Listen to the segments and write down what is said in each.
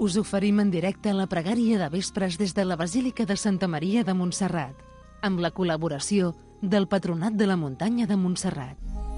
Us oferim en directe la pregària de vespres des de la Basílica de Santa Maria de Montserrat, amb la col·laboració del Patronat de la Muntanya de Montserrat.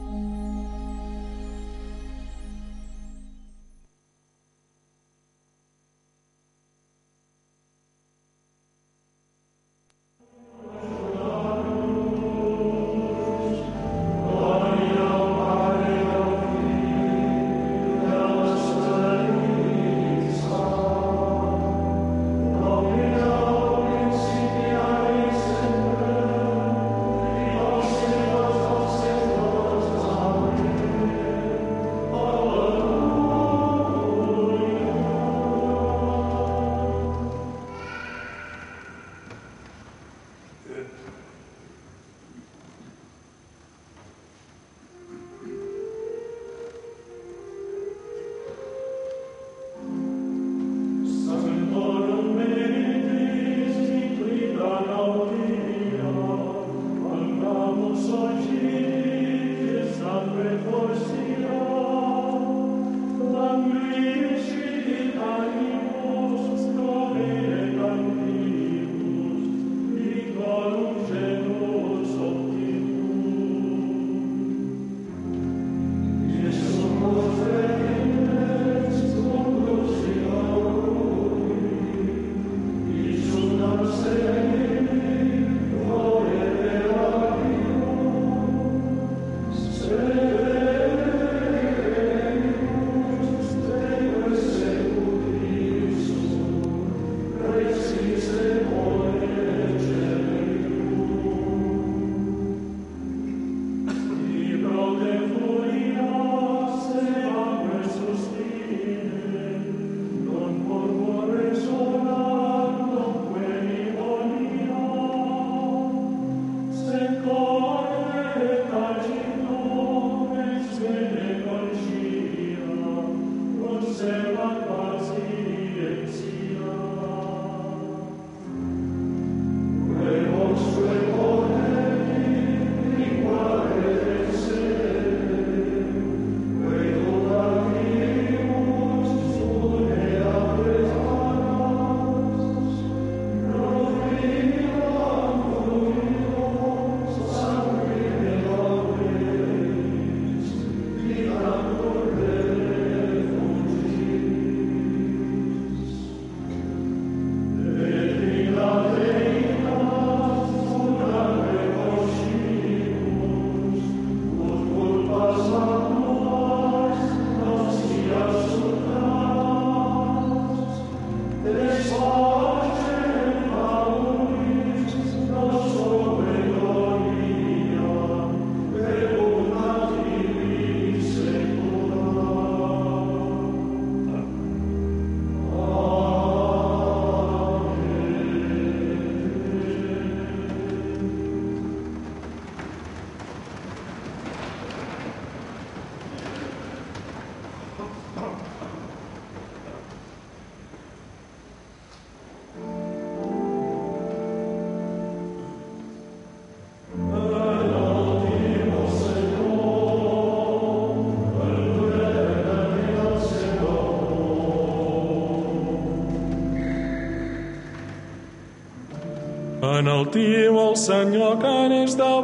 Enaltiu el Senyor que n'és de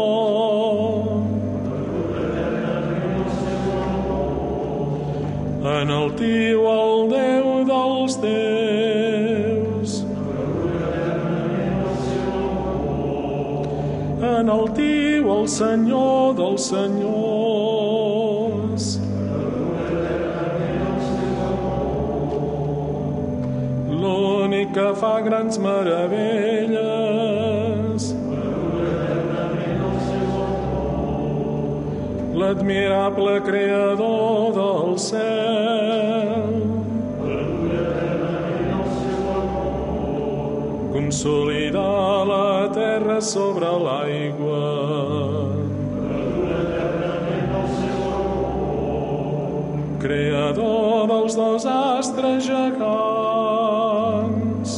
bo. Enaltiu el Déu dels déus. Enaltiu el Senyor dels senyors. L'únic que fa grans meravelles. L'admirable creador del cel. Consolidar la terra sobre l'aigua. Creador dels dos astres gegants.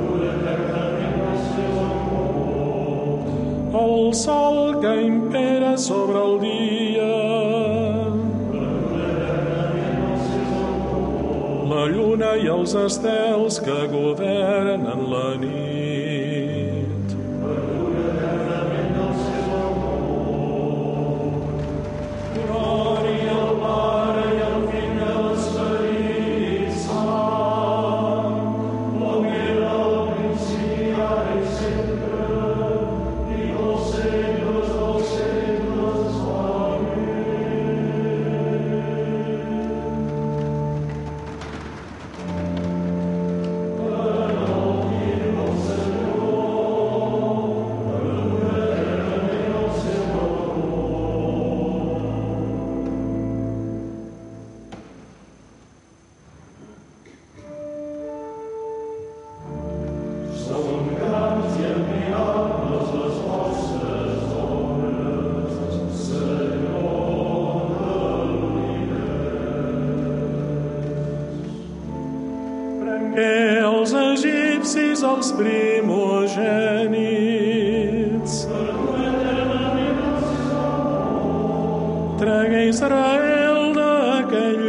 El sol que impera sobre el dia. La la lluna i els estels que governen la nit. Glòria al Pare i al Fill i a l'Esperit Sant, com era al principi, ara i sempre, i pels segles dels segles. Els egipcis els primogènits. Tragué Israel d'aquell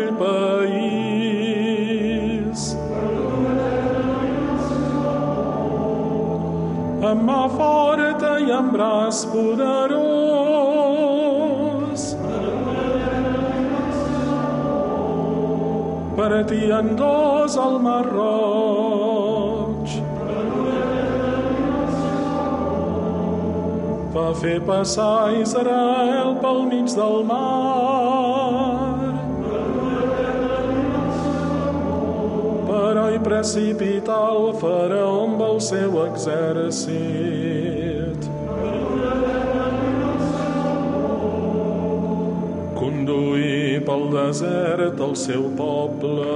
país. Amb mà forta i amb braç poderós. Partien dos al Mar Roig. Va fer passar Israel pel mig del mar. Però hi precipità el faraó amb el seu exèrcit. Conduir pel desert el seu poble.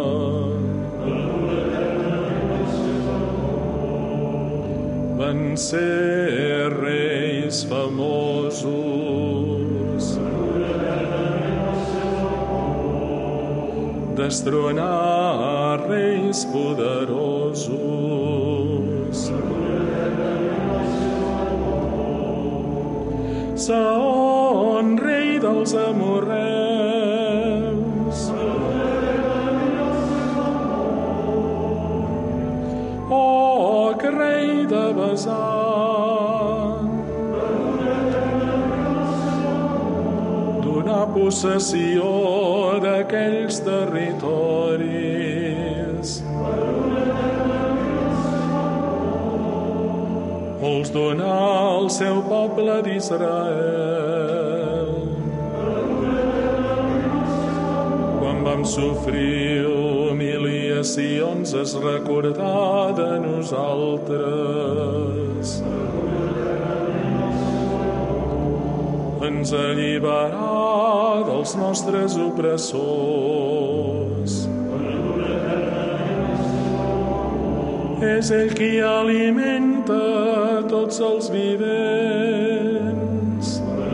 Van ser reis famosos. Destronar reis poderosos. Saon, rei dels amorreus. Og, rei de Basan. Donar possessió d'aquells territoris. Els donà al seu poble d'Israel. Quan vam sofrir humiliacions es recordà de nosaltres. Ens alliberà dels nostres opressors. És ell qui alimenta tots els vivents.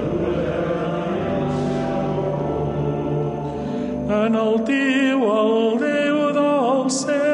Enaltiu el Déu del cel.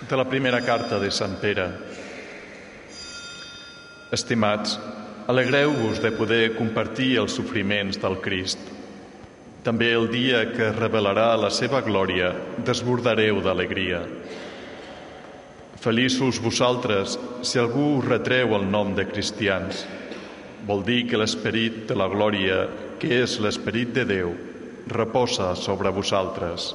De la primera carta de Sant Pere. Estimats, alegreu-vos de poder compartir els sofriments del Crist. També el dia que revelarà la seva glòria desbordareu d'alegria. Feliços vosaltres si algú us retreu el nom de cristians. Vol dir que l'esperit de la glòria, que és l'esperit de Déu, reposa sobre vosaltres.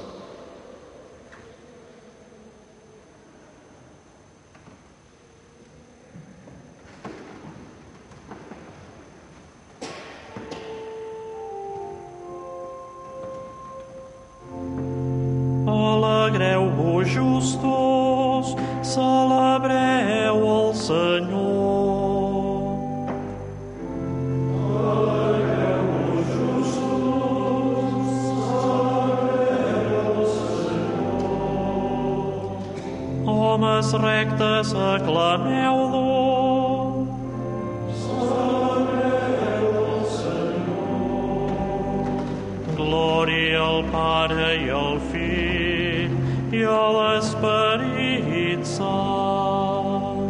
Alegreu-vos, justos, celebreu el Senyor. Alegreu-vos, justos, celebreu el Senyor. Homes rectes, aclameu-lo. Celebreu el Senyor. Glòria al Pare i al Fill i a l'Esperit Sant.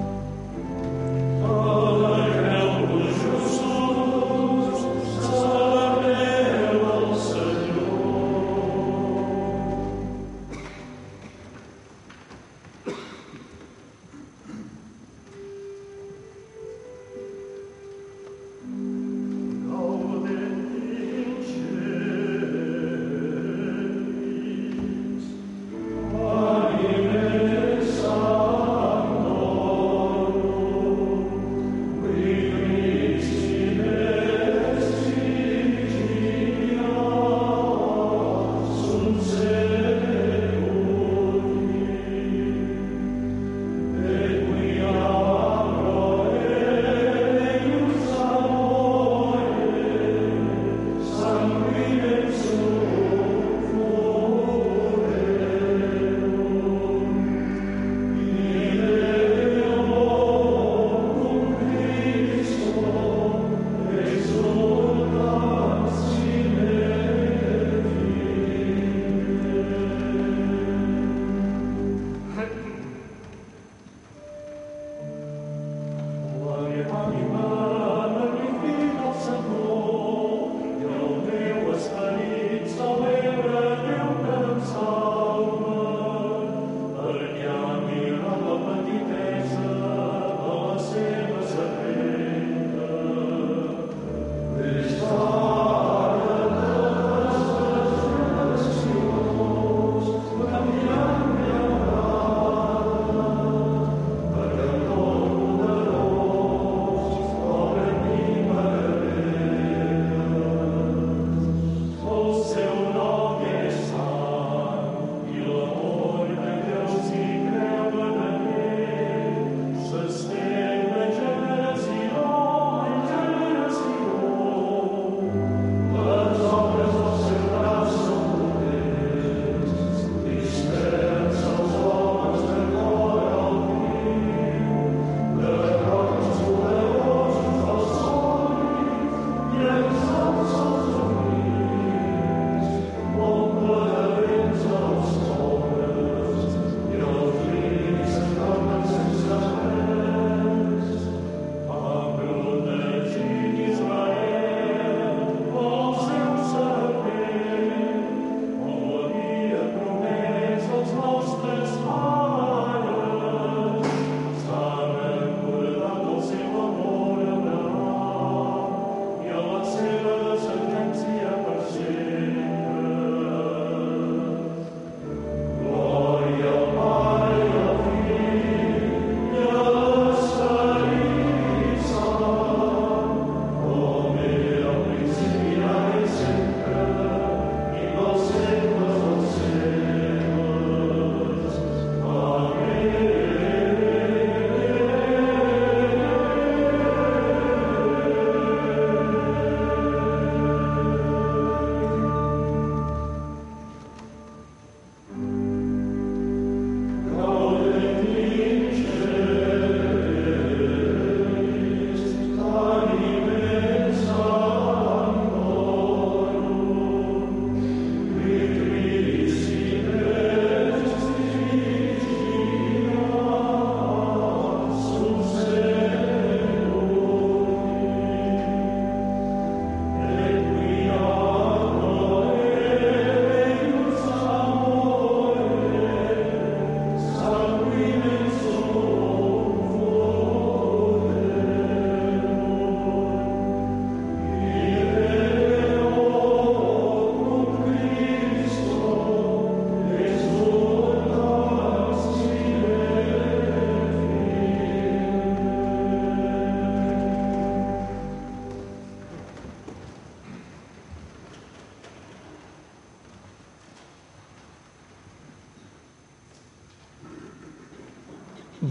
Alegreu-vos, justos, celebreu el Senyor. Gaudet in celis, Domine Salvator.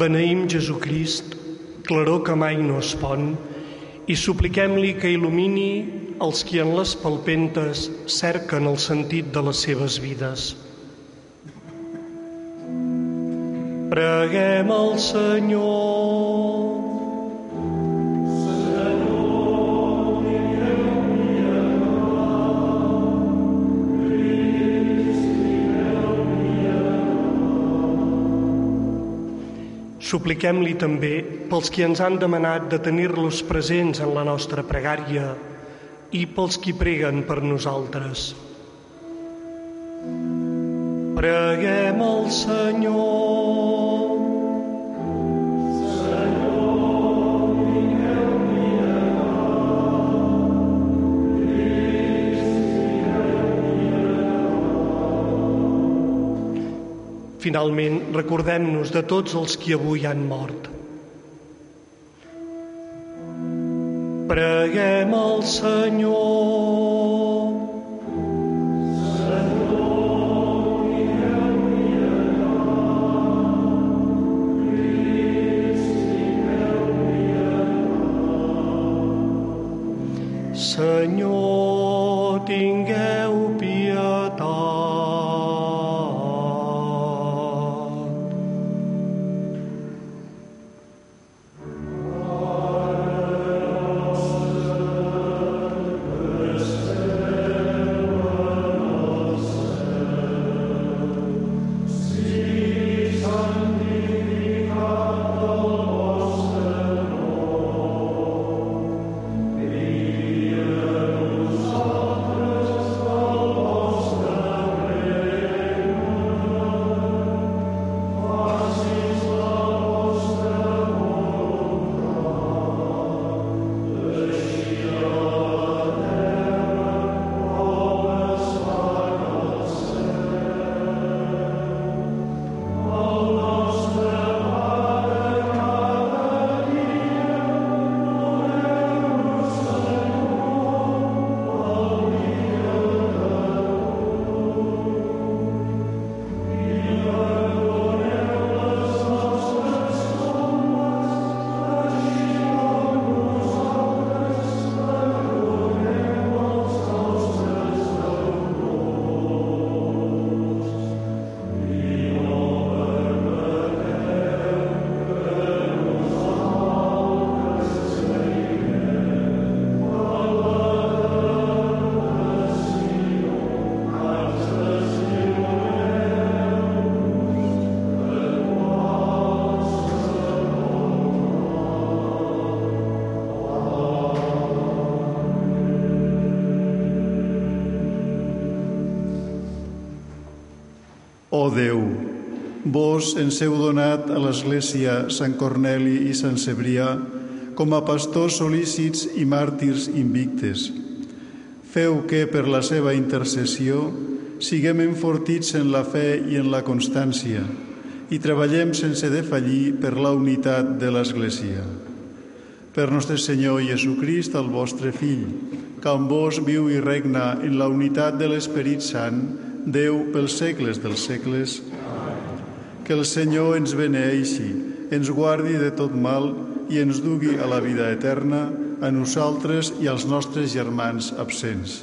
Beneïm Jesucrist, claror que mai no es pon, i supliquem-li que il·lumini els qui en les palpentes cerquen el sentit de les seves vides. Preguem al Senyor. Supliquem-li també pels qui ens han demanat de tenir-los presents en la nostra pregària i pels qui preguen per nosaltres. Preguem al Senyor. Finalment, recordem-nos de tots els qui avui han mort. Preguem al Senyor. Senyor, tingueu pietat. Ó Déu, vos ens heu donat a l'Església Sant Corneli i Sant Cebrià com a pastors solícits i màrtirs invictes. Feu que, per la seva intercessió, siguem enfortits en la fe i en la constància i treballem sense defallir per la unitat de l'Església. Per nostre Senyor Jesucrist, el vostre Fill, que amb vos viu i regna en la unitat de l'Esperit Sant, Déu pels segles dels segles. Que el Senyor ens beneeixi, ens guardi de tot mal i ens dugui a la vida eterna, a nosaltres i als nostres germans absents.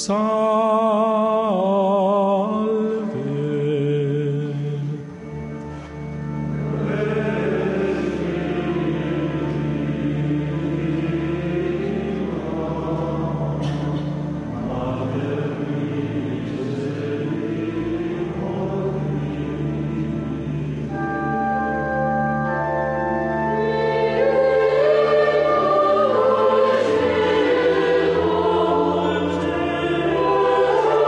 Salve.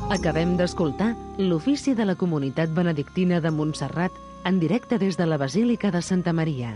Acabem d'escoltar l'ofici de la comunitat benedictina de Montserrat en directe des de la Basílica de Santa Maria.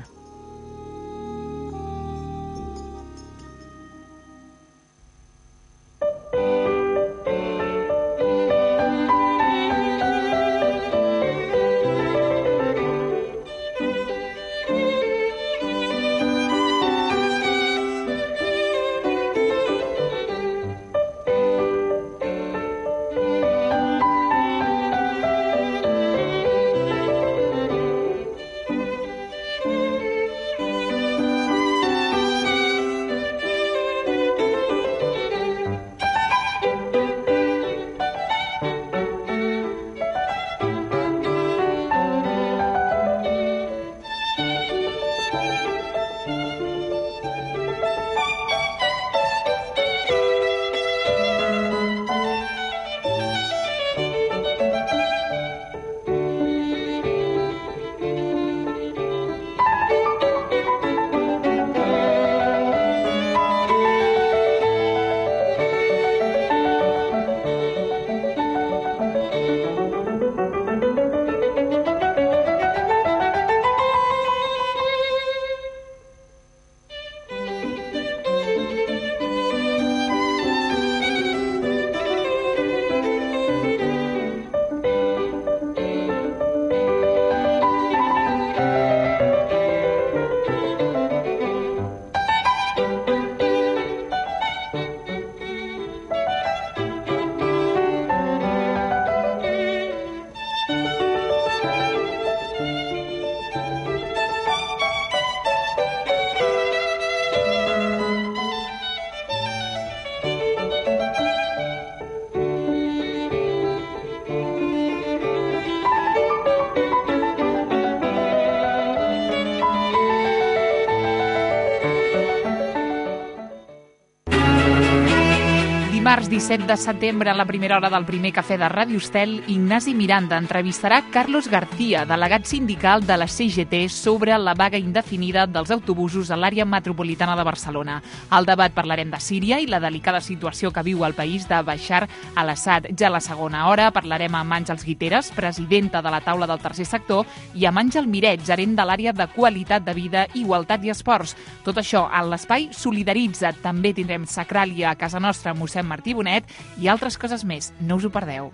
Dimarts 17 de setembre, a la primera hora del primer cafè de Ràdio Estel, Ignasi Miranda entrevistarà Carlos García, delegat sindical de la CGT, sobre la vaga indefinida dels autobusos a l'àrea metropolitana de Barcelona. Al debat parlarem de Síria i la delicada situació que viu el país de Bashar al-Assad. Ja a la segona hora parlarem amb Àngels Guiteres, presidenta de la taula del tercer sector, i amb Àngel Miret, gerent de l'àrea de qualitat de vida, igualtat i esports. Tot això a l'espai Solidaritza't. També tindrem Sacràlia a casa nostra, mossèn Martí Bonet, i altres coses més. No us ho perdeu.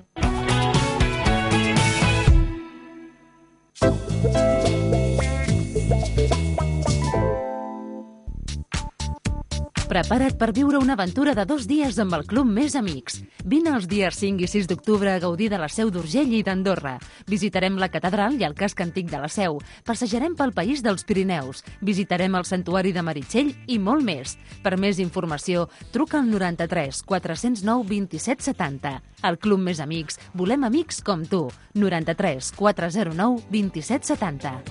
Prepara't per viure una aventura de 2 dies amb el Club Més Amics. Vine els dies 5 i 6 d'octubre a gaudir de la Seu d'Urgell i d'Andorra. Visitarem la catedral i el casc antic de la Seu. Passejarem pel país dels Pirineus. Visitarem el santuari de Meritxell i molt més. Per més informació, truca al 93 409 27 70. Al Club Més Amics volem amics com tu. 93 409 27 70.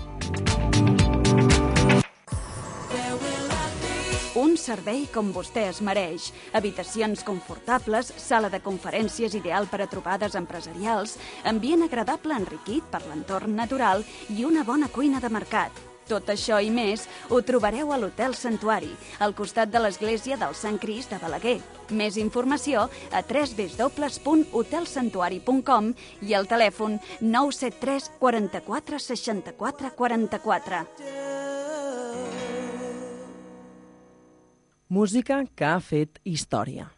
Un servei com vostè es mereix. Habitacions confortables, sala de conferències ideal per a trobades empresarials, ambient agradable enriquit per l'entorn natural i una bona cuina de mercat. Tot això i més ho trobareu a l'Hotel Santuari, al costat de l'església del Sant Crist de Balaguer. Més informació a www.hotelsantuari.com i al telèfon 973 44 64 44. Música que ha fet història.